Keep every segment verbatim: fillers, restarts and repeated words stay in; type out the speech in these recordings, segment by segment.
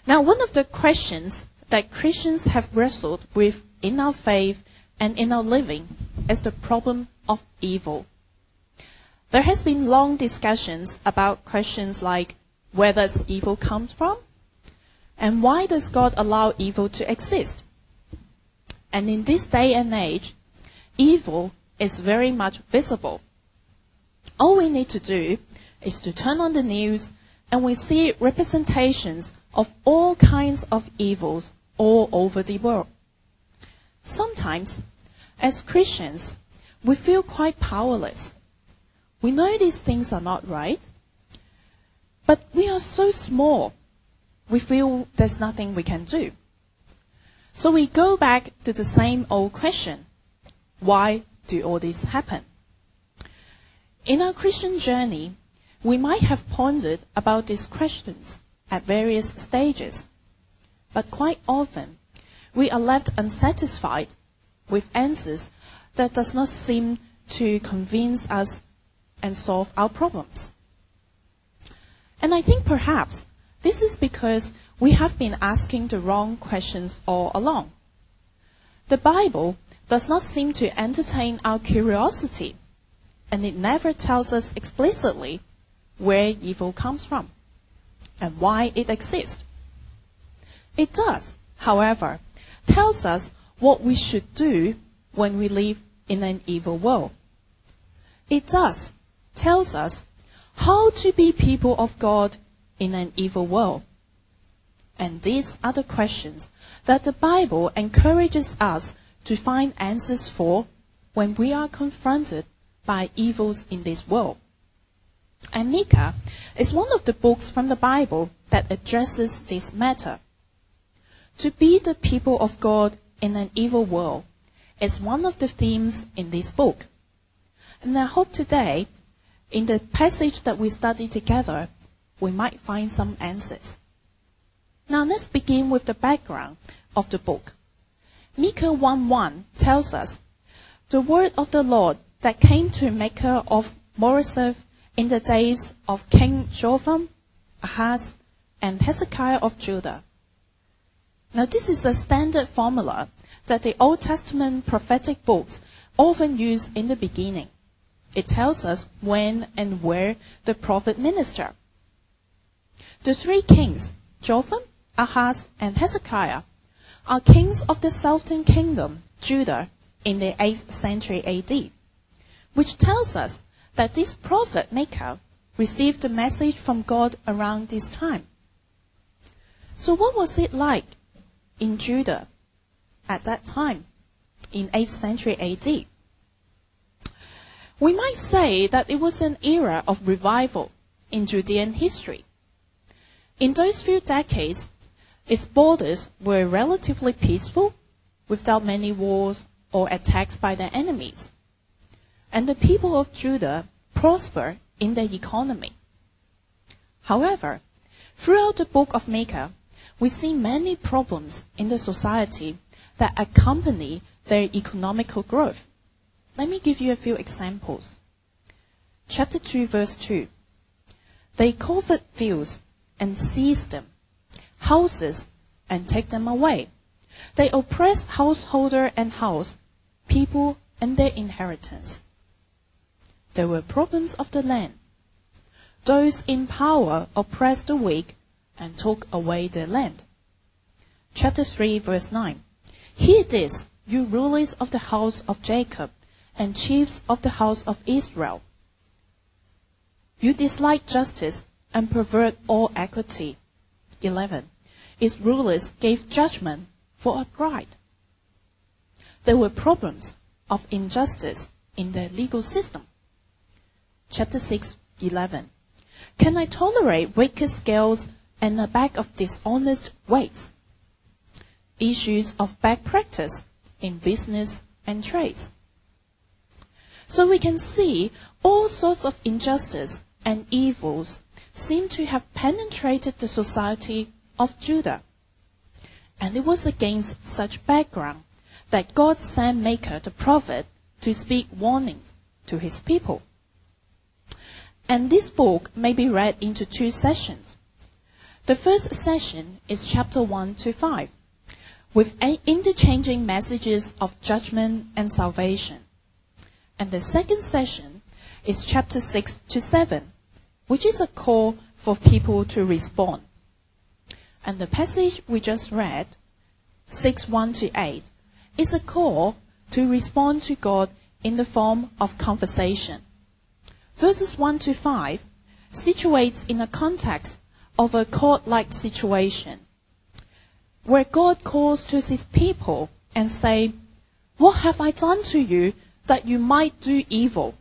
Now, one of the questions that Christians have wrestled with in our faith and in our living is the problem of evil. There has been long discussions about questions like, where does evil come from? And why does God allow evil to exist? And in this day and age, evil is very much visible. All we need to do is to turn on the news and we see representations of all kinds of evils all over the world. Sometimes, as Christians, we feel quite powerless. We know these things are not right, but we are so small, we feel there's nothing we can do. So we go back to the same old question. Why do all this happen? In our Christian journey, we might have pondered about these questions at various stages, but quite often we are left unsatisfied with answers that does not seem to convince us and solve our problems. And I think perhaps this is because we have been asking the wrong questions all along. The Bible does not seem to entertain our curiosity, and it never tells us explicitly where evil comes from and why it exists. It does, however, tells us what we should do when we live in an evil world. It does tells us how to be people of God in an evil world. And these are the questions that the Bible encourages us to find answers for when we are confronted by evils in this world. And Micah is one of the books from the Bible that addresses this matter. To be the people of God in an evil world is one of the themes in this book. And I hope today, in the passage that we study together, we might find some answers. Now let's begin with the background of the book. Micah one one tells us, the word of the Lord that came to Micah of Moresheth in the days of King Jotham, Ahaz, and Hezekiah of Judah. Now this is a standard formula that the Old Testament prophetic books often use in the beginning. It tells us when and where the prophet ministered. The three kings, Jotham, Ahaz, and Hezekiah, are kings of the southern kingdom, Judah, in the eighth century A D, which tells us that this prophet Micah received a message from God around this time. So what was it like in Judah at that time, in eighth century A D? We might say that it was an era of revival in Judean history. In those few decades, its borders were relatively peaceful, without many wars or attacks by their enemies. And the people of Judah prospered in their economy. However, throughout the book of Micah, we see many problems in the society that accompany their economical growth. Let me give you a few examples. Chapter two, verse two. They covet fields and seize them, houses and take them away. They oppress householder and house, people and their inheritance. There were problems of the land. Those in power oppressed the weak and took away their land. Chapter three, verse nine. Hear this, you rulers of the house of Jacob, and chiefs of the house of Israel. You dislike justice and pervert all equity. eleven. Its rulers gave judgment for a bride. There were problems of injustice in their legal system. Chapter six, eleven. Can I tolerate wicked scales and a bag of dishonest weights? Issues of bad practice in business and trades. So we can see all sorts of injustice and evils seem to have penetrated the society of Judah. And it was against such background that God sent Micah the prophet to speak warnings to his people. And this book may be read into two sessions. The first session is chapter one to five, with interchanging messages of judgment and salvation. And the second session is chapter six to seven, which is a call for people to respond. And the passage we just read, six one to eight, is a call to respond to God in the form of conversation. Verses one to five situates in a context of a court-like situation, where God calls to his people and say, "What have I done to you that you might do evil?"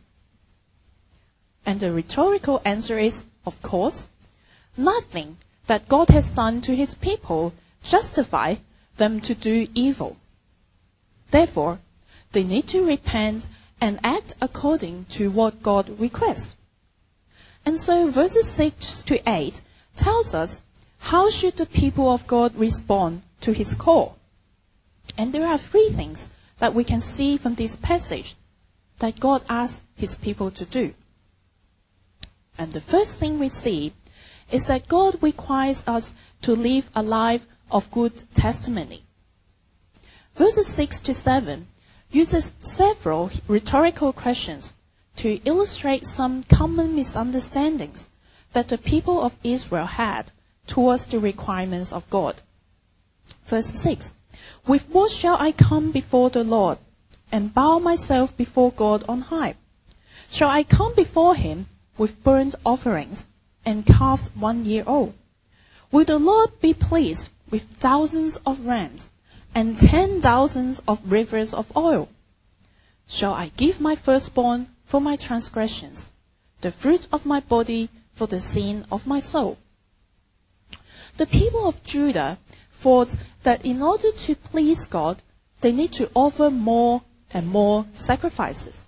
And the rhetorical answer is, of course, nothing that God has done to his people justify them to do evil. Therefore, they need to repent and act according to what God requests. And so verses six to eight tells us how should the people of God respond to his call. And there are three things that we can see from this passage that God asks his people to do. And the first thing we see is that God requires us to live a life of good testimony. Verses six to seven uses several rhetorical questions to illustrate some common misunderstandings that the people of Israel had towards the requirements of God. Verse six, "With what shall I come before the Lord and bow myself before God on high? Shall I come before him with burnt offerings and calves one year old? Will the Lord be pleased with thousands of rams and ten thousands of rivers of oil? Shall I give my firstborn for my transgressions, the fruit of my body for the sin of my soul?" The people of Judah thought that in order to please God, they need to offer more and more sacrifices.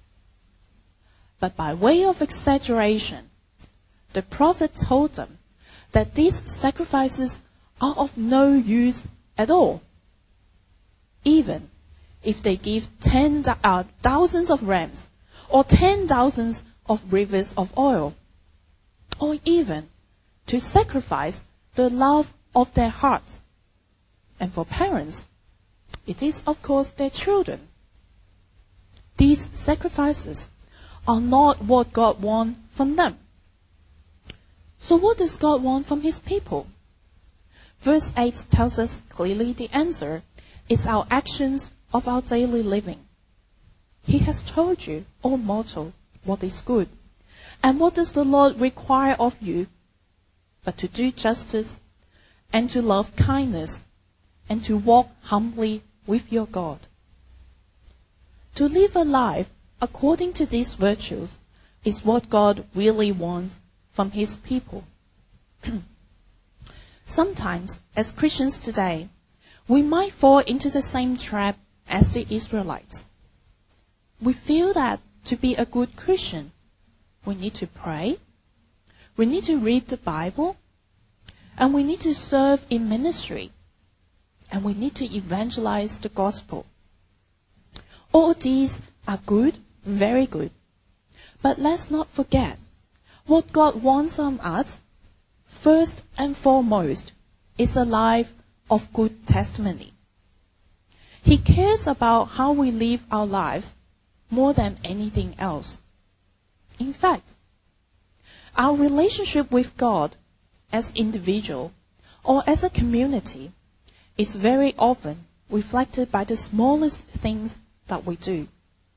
But by way of exaggeration, the prophet told them that these sacrifices are of no use at all. Even if they give ten uh, thousands of rams, or ten thousands of rivers of oil, or even to sacrifice the love of their hearts. And for parents, it is of course their children. These sacrifices are not what God wants from them. So what does God want from his people? Verse eight tells us clearly the answer is our actions of our daily living. He has told you, O mortal, what is good. And what does the Lord require of you? But to do justice, and to love kindness, and to walk humbly with your God. To live a life according to these virtues is what God really wants from his people. Sometimes, as Christians today, we might fall into the same trap as the Israelites. We feel that to be a good Christian, we need to pray, we need to read the Bible, and we need to serve in ministry, and we need to evangelize the gospel. All these are good, very good. But let's not forget, what God wants from us, first and foremost, is a life of good testimony. He cares about how we live our lives more than anything else. In fact, our relationship with God as individual or as a community is very often reflected by the smallest things that we do.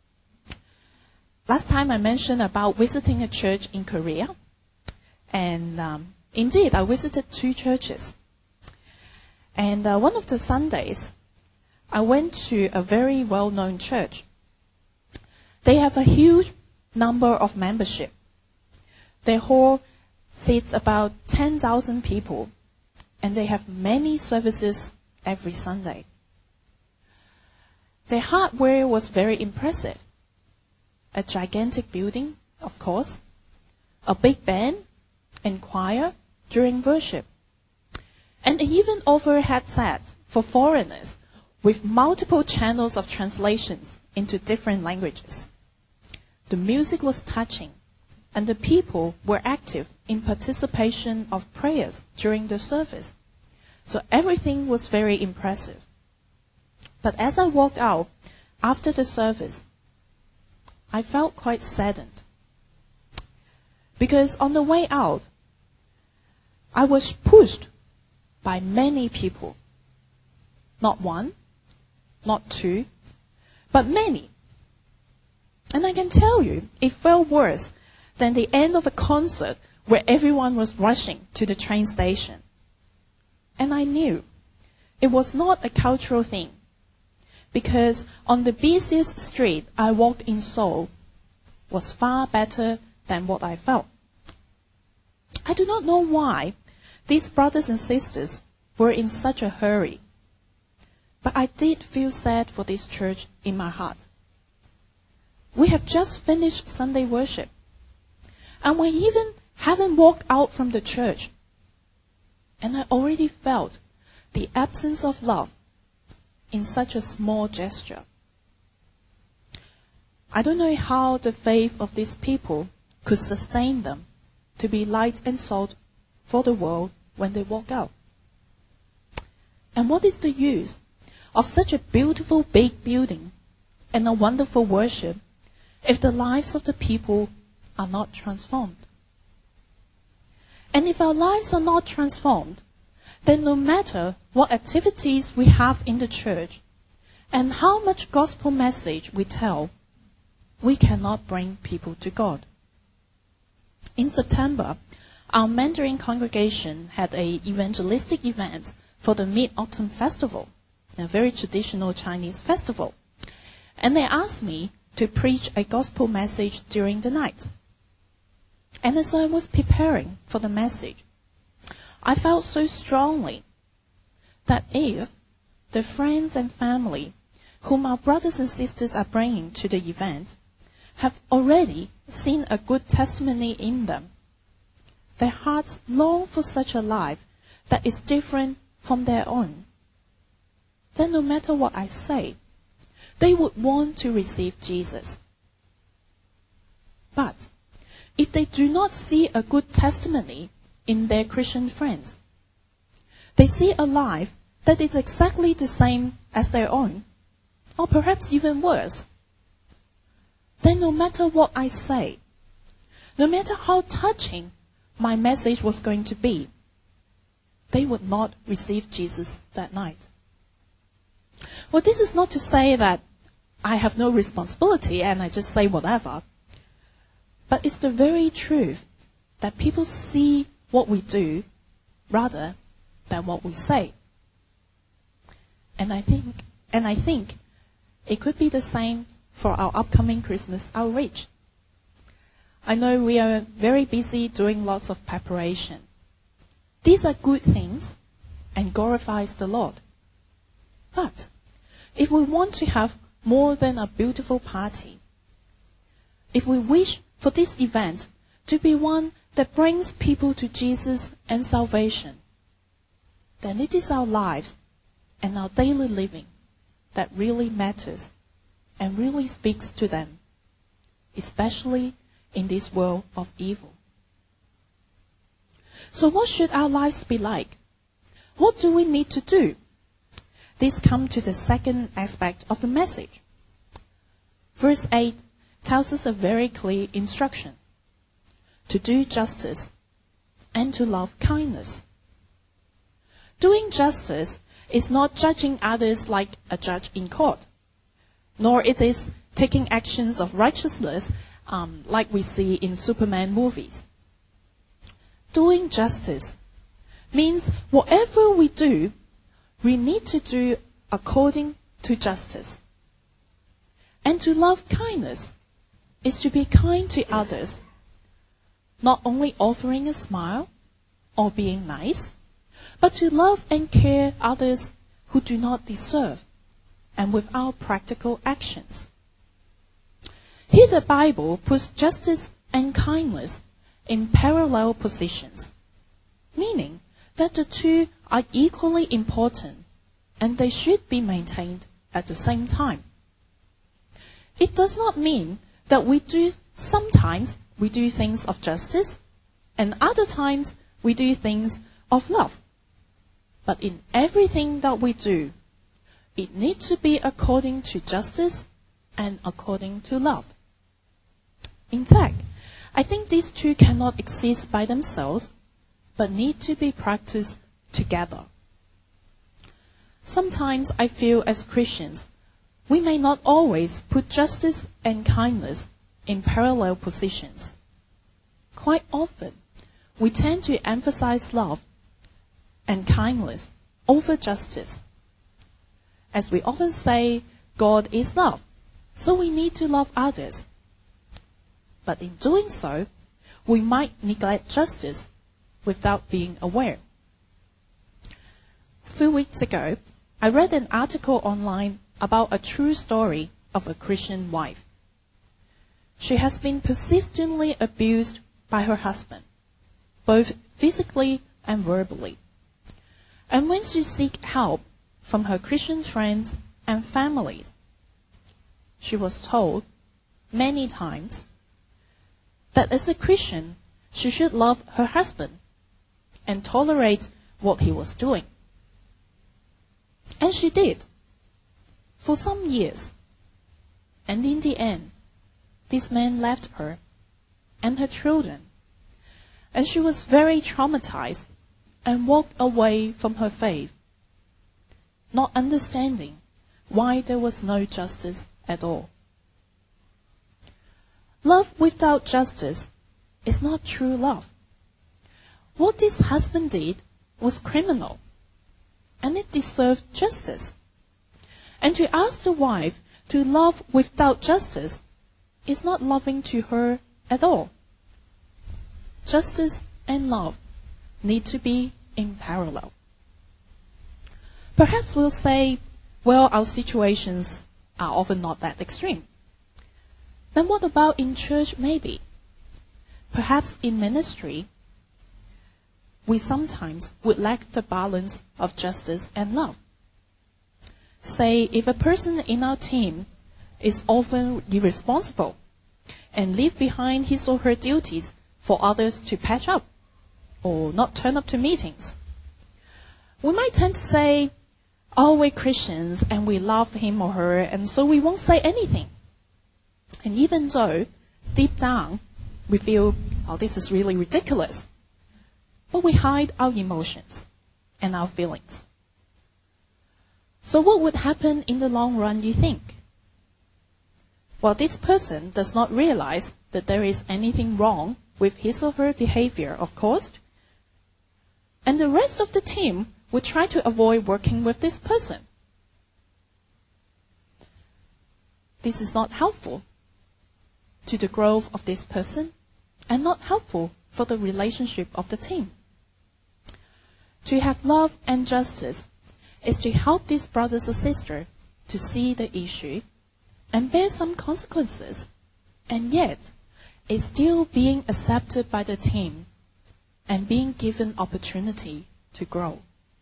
Last time I mentioned about visiting a church in Korea, and um, indeed I visited two churches. And uh, one of the Sundays, I went to a very well-known church. They have a huge number of membership. Their hall seats about ten thousand people, and they have many services every Sunday. Their hardware was very impressive. A gigantic building, of course, a big band and choir during worship, and they even offer headsets for foreigners with multiple channels of translations into different languages. The music was touching, and the people were active in participation of prayers during the service. So everything was very impressive. But as I walked out after the service, I felt quite saddened. Because on the way out, I was pushed by many people. Not one, not two, but many. And I can tell you, it felt worse than the end of a concert where everyone was rushing to the train station. And I knew it was not a cultural thing, because on the busiest street I walked in Seoul was far better than what I felt. I do not know why these brothers and sisters were in such a hurry, but I did feel sad for this church in my heart. We have just finished Sunday worship, and we even haven't walked out from the church, and I already felt the absence of love in such a small gesture. I don't know how the faith of these people could sustain them to be light and salt for the world when they walk out. And what is the use of such a beautiful big building and a wonderful worship if the lives of the people are not transformed? And if our lives are not transformed, then no matter what activities we have in the church and how much gospel message we tell, we cannot bring people to God. In September, our Mandarin congregation had an evangelistic event for the Mid-Autumn Festival, a very traditional Chinese festival. And they asked me to preach a gospel message during the night. And as I was preparing for the message, I felt so strongly that if the friends and family whom our brothers and sisters are bringing to the event have already seen a good testimony in them, their hearts long for such a life that is different from their own, then no matter what I say, they would want to receive Jesus. But if they do not see a good testimony in their Christian friends, they see a life that is exactly the same as their own, or perhaps even worse, then no matter what I say, no matter how touching my message was going to be, they would not receive Jesus that night. Well, this is not to say that I have no responsibility and I just say whatever. But it's the very truth that people see what we do rather than what we say. And I think, and I think it could be the same for our upcoming Christmas outreach. I know we are very busy doing lots of preparation. These are good things and glorifies the Lord. But if we want to have more than a beautiful party, if we wish for this event to be one that brings people to Jesus and salvation, then it is our lives and our daily living that really matters and really speaks to them, especially in this world of evil. So what should our lives be like? What do we need to do? This comes to the second aspect of the message. Verse eight tells us a very clear instruction: to do justice and to love kindness. Doing justice is not judging others like a judge in court, nor it is taking actions of righteousness um, like we see in Superman movies. Doing justice means whatever we do, we need to do according to justice. And to love kindness is to be kind to others, not only offering a smile or being nice, but to love and care others who do not deserve, and without practical actions. Here the Bible puts justice and kindness in parallel positions, meaning that the two are equally important and they should be maintained at the same time. It does not mean that we do sometimes we do things of justice And other times, we do things of love. But in everything that we do, it needs to be according to justice and according to love. In fact, I think these two cannot exist by themselves, but need to be practiced together. Sometimes I feel as Christians, we may not always put justice and kindness in parallel positions. Quite often, we tend to emphasize love and kindness over justice. As we often say, God is love, so we need to love others. But in doing so, we might neglect justice without being aware. A few weeks ago, I read an article online about a true story of a Christian wife. She has been persistently abused by her husband, both physically and verbally. And when she sought help from her Christian friends and families, she was told many times that as a Christian, she should love her husband and tolerate what he was doing. And she did, for some years. And in the end, this man left her and her children, and she was very traumatized and walked away from her faith, not understanding why there was no justice at all. Love without justice is not true love. What this husband did was criminal, and it deserved justice. And to ask the wife to love without justice is not loving to her at all. Justice and love need to be in parallel. Perhaps we'll say, well, our situations are often not that extreme. Then what about in church maybe? Perhaps in ministry, we sometimes would lack the balance of justice and love. Say, if a person in our team is often irresponsible and leave behind his or her duties for others to patch up or not turn up to meetings, we might tend to say, oh, we're Christians and we love him or her, and so we won't say anything. And even though, deep down, we feel, oh, this is really ridiculous, but we hide our emotions and our feelings. So what would happen in the long run, you think? Well, this person does not realize that there is anything wrong with his or her behavior, of course, and the rest of the team would try to avoid working with this person. This is not helpful to the growth of this person and not helpful for the relationship of the team. To have love and justice is to help these brothers or sisters to see the issue and bear some consequences, and yet is still being accepted by the team and being given opportunity to grow.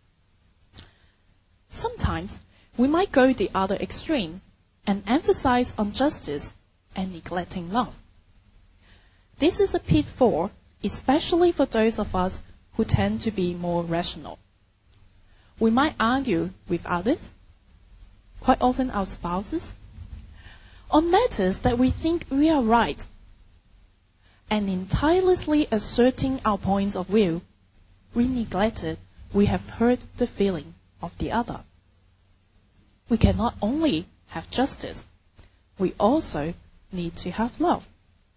Sometimes we might go the other extreme and emphasize on justice and neglecting love. This is a pitfall, especially for those of us who tend to be more rational. We might argue with others, quite often our spouses, on matters that we think we are right, and in tirelessly asserting our points of view, we neglected we have hurt the feeling of the other. We can not only have justice, we also need to have love.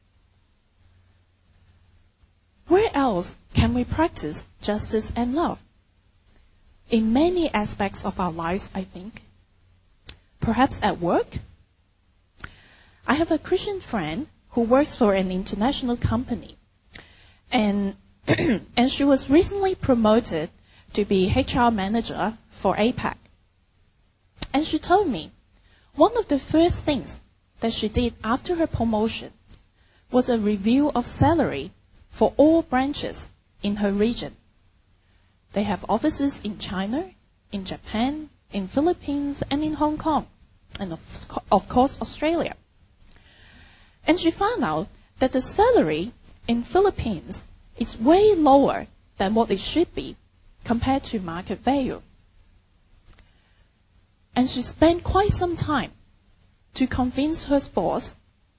Where else can we practice justice and love? In many aspects of our lives, I think. Perhaps at work? I have a Christian friend who works for an international company, and and she was recently promoted to be H R manager for APAC. And she told me one of the first things that she did after her promotion was a review of salary for all branches in her region. They have offices in China, in Japan, in Philippines, and in Hong Kong, and of, of course Australia. And she found out that the salary in Philippines is way lower than what it should be compared to market value. And she spent quite some time to convince her boss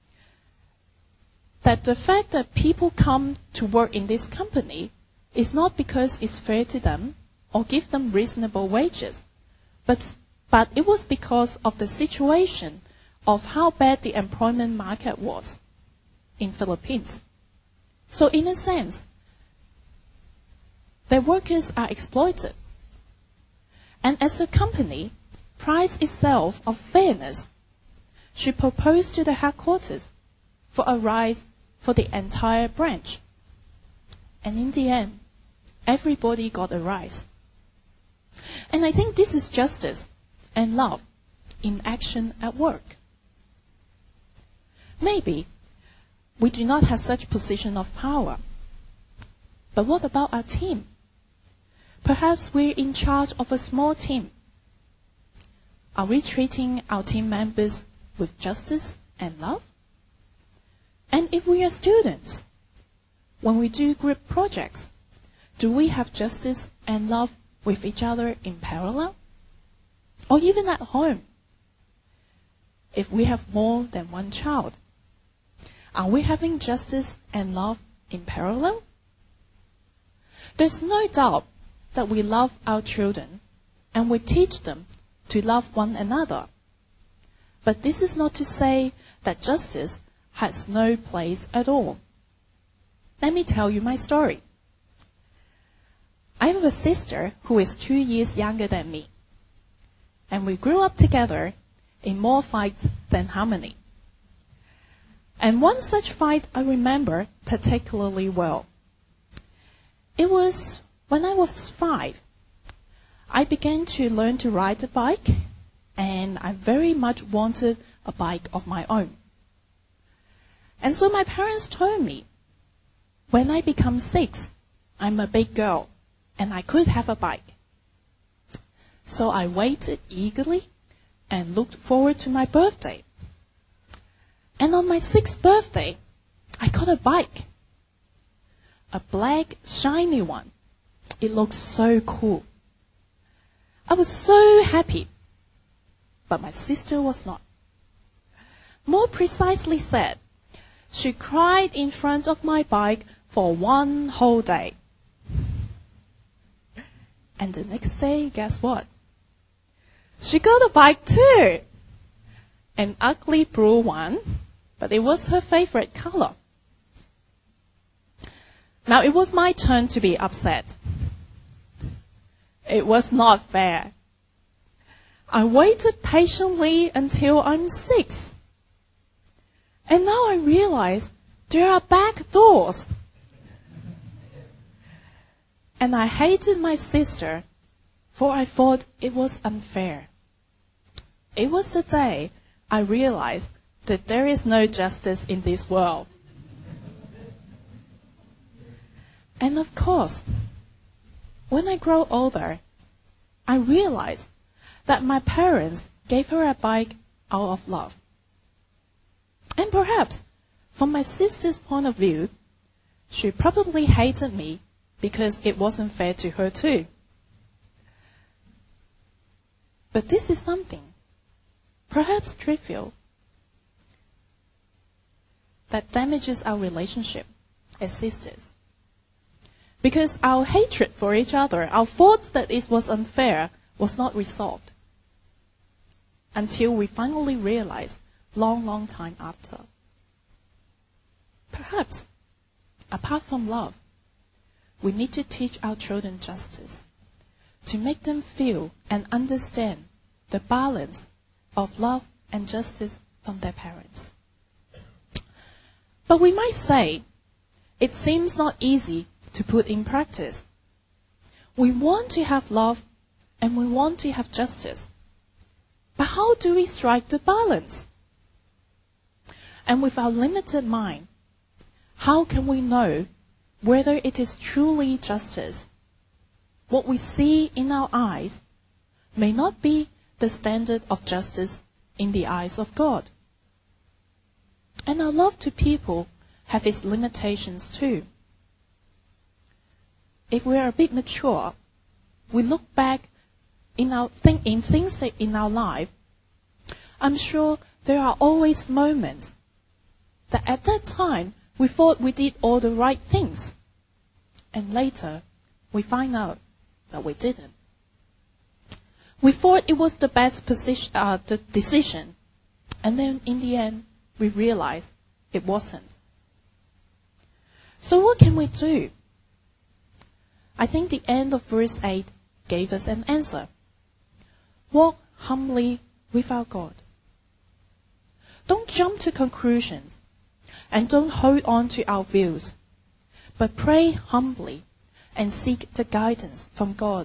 that the fact that people come to work in this company is not because it's fair to them or give them reasonable wages, but, but it was because of the situation of how bad the employment market was in Philippines. So in a sense, their workers are exploited. And as a company prides itself of fairness, she proposed to the headquarters for a rise for the entire branch. And in the end, everybody got a rise. And I think this is justice and love in action at work. Maybe we do not have such position of power. But what about our team? Perhaps we're in charge of a small team. Are we treating our team members with justice and love? And if we are students, when we do group projects, do we have justice and love with each other in parallel? Or even at home, if we have more than one child, are we having justice and love in parallel? There's no doubt that we love our children and we teach them to love one another. But this is not to say that justice has no place at all. Let me tell you my story. I have a sister who is two years younger than me. And we grew up together in more fights than harmony. And one such fight I remember particularly well. It was when I was five. I began to learn to ride a bike, and I very much wanted a bike of my own. And so my parents told me, when I become six, I'm a big girl, and I could have a bike. So I waited eagerly and looked forward to my birthday. And on my sixth birthday, I got a bike. A black, shiny one. It looked so cool. I was so happy. But my sister was not. More precisely said, she cried in front of my bike for one whole day. And the next day, guess what? She got a bike too. An ugly blue one, but it was her favorite color. Now it was my turn to be upset. It was not fair. I waited patiently until I'm six. And now I realize there are back doors. And I hated my sister, for I thought it was unfair. It was the day I realized that there is no justice in this world. And of course, when I grow older, I realized that my parents gave her a bike out of love. And perhaps, from my sister's point of view, she probably hated me because it wasn't fair to her too. But this is something, perhaps trivial, that damages our relationship as sisters. Because our hatred for each other, our thoughts that it was unfair, was not resolved. Until we finally realized, long, long time after. Perhaps, apart from love, we need to teach our children justice, to make them feel and understand the balance of love and justice from their parents. But we might say, it seems not easy to put in practice. We want to have love and we want to have justice. But how do we strike the balance? And with our limited mind, how can we know whether it is truly justice? What we see in our eyes may not be the standard of justice in the eyes of God. And our love to people have its limitations too. if we are a bit mature, we look back in our think in things that in our life, I'm sure there are always moments that at that time we thought we did all the right things, and later we find out that we didn't. We thought it was the best position, uh, the decision, and then in the end we realized it wasn't. So what can we do? I think the end of verse eight gave us an answer. Walk humbly with our God. Don't jump to conclusions, and don't hold on to our views, but pray humbly and seek the guidance from God.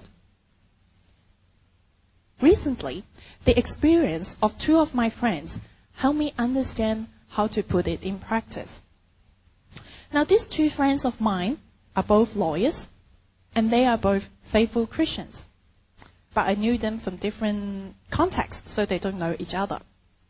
Recently, the experience of two of my friends helped me understand how to put it in practice. Now, these two friends of mine are both lawyers, and they are both faithful Christians. But I knew them from different contexts, so they don't know each other.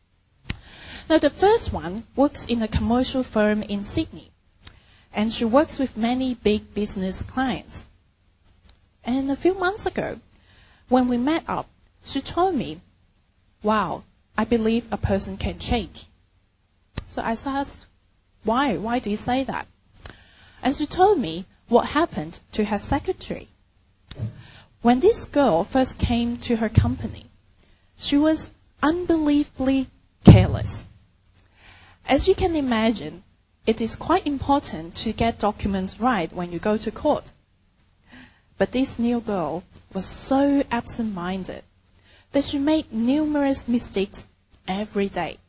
Now, the first one works in a commercial firm in Sydney, and she works with many big business clients. And a few months ago, when we met up, she told me, wow, I believe a person can change. So I asked, why? Why do you say that? And she told me what happened to her secretary. When this girl first came to her company, she was unbelievably careless. As you can imagine, it is quite important to get documents right when you go to court. But this new girl was so absent-minded that she made numerous mistakes every day.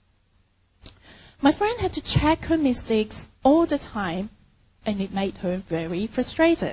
My friend had to check her mistakes all the time, and it made her very frustrated.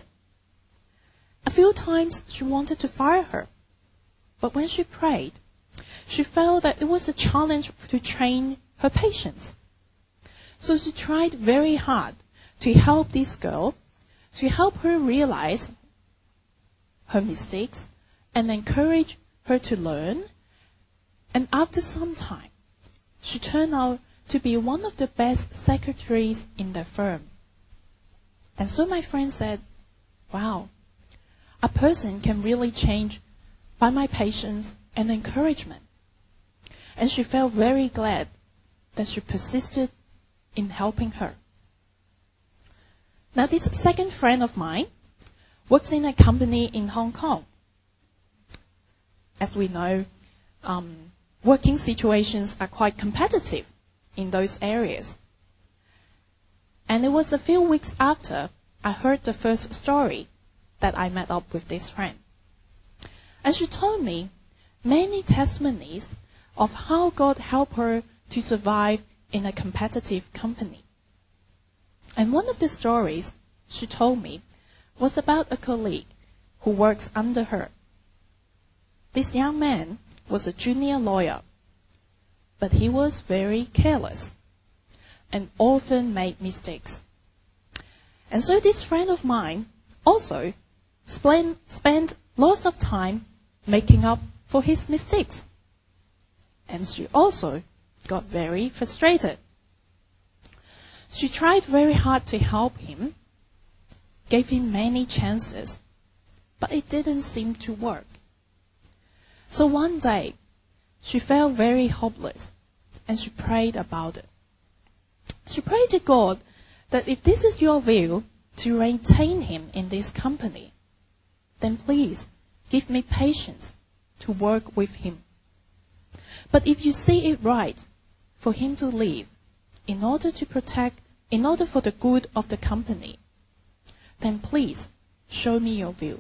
A few times she wanted to fire her, but when she prayed, she felt that it was a challenge to train her patience. So she tried very hard to help this girl, to help her realize her mistakes and encourage her to learn. And after some time, she turned out to be one of the best secretaries in the firm. And so my friend said, wow, a person can really change by my patience and encouragement. And she felt very glad that she persisted in helping her. Now, this second friend of mine works in a company in Hong Kong. As we know, um, working situations are quite competitive in those areas. And it was a few weeks after I heard the first story that I met up with this friend. And she told me many testimonies of how God helped her to survive in a competitive company. And one of the stories she told me was about a colleague who works under her. This young man was a junior lawyer, but he was very careless and often made mistakes. And so this friend of mine also spent, spent lots of time making up for his mistakes. And she also got very frustrated. She tried very hard to help him, gave him many chances, but it didn't seem to work. So one day, she felt very hopeless, and she prayed about it. She prayed to God that if this is your will to retain him in this company, then please give me patience to work with him. But if you see it right for him to leave in order to protect, in order for the good of the company, then please show me your will.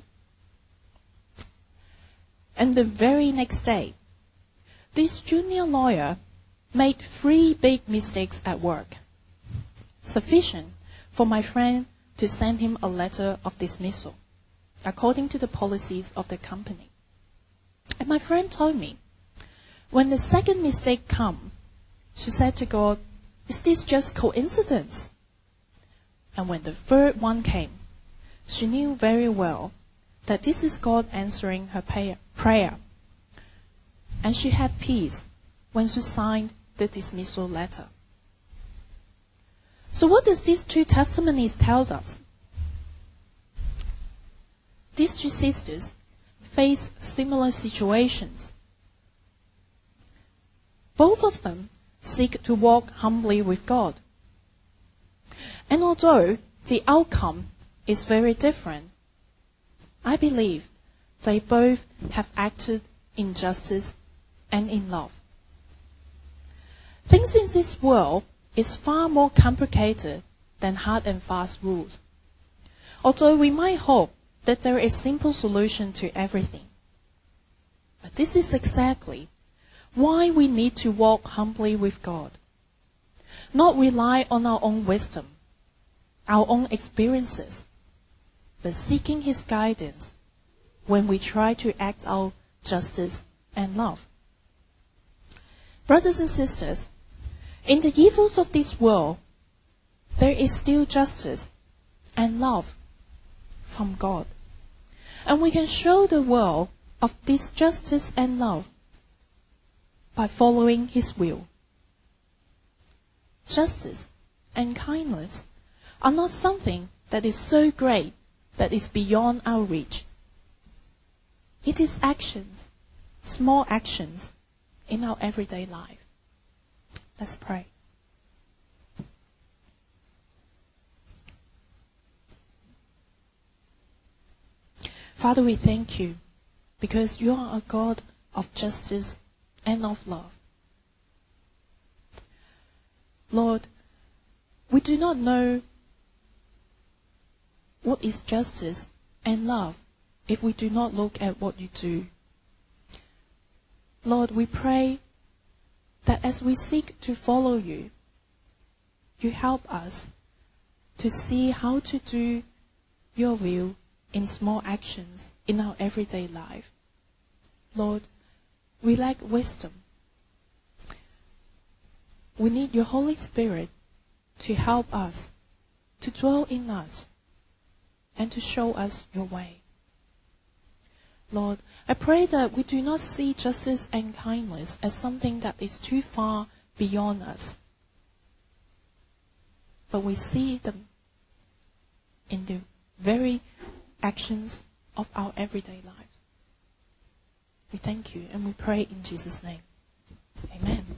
And the very next day, this junior lawyer made three big mistakes at work, sufficient for my friend to send him a letter of dismissal, according to the policies of the company. And my friend told me, when the second mistake came, she said to God, is this just coincidence? And when the third one came, she knew very well that this is God answering her prayer. And she had peace when she signed the dismissal letter. So what does these two testimonies tell us? these two sisters face similar situations. Both of them seek to walk humbly with God. And although the outcome is very different, I believe they both have acted in justice and in love. Things in this world is far more complicated than hard and fast rules. Although we might hope that there is a simple solution to everything. But this is exactly why we need to walk humbly with God. Not rely on our own wisdom, our own experiences, but seeking His guidance when we try to act out justice and love. Brothers and sisters, in the evils of this world, there is still justice and love from God. And we can show the world of this justice and love by following His will. Justice and kindness are not something that is so great that is beyond our reach. It is actions, small actions in our everyday life. Let's pray. Father, we thank You because You are a God of justice and of love. Lord, we do not know what is justice and love if we do not look at what You do. Lord, we pray that as we seek to follow You, You help us to see how to do Your will in small actions in our everyday life. Lord, we lack wisdom. We need Your Holy Spirit to help us, to dwell in us, and to show us Your way. Lord, I pray that we do not see justice and kindness as something that is too far beyond us, but we see them in the very actions of our everyday lives. We thank You and we pray in Jesus' name. Amen.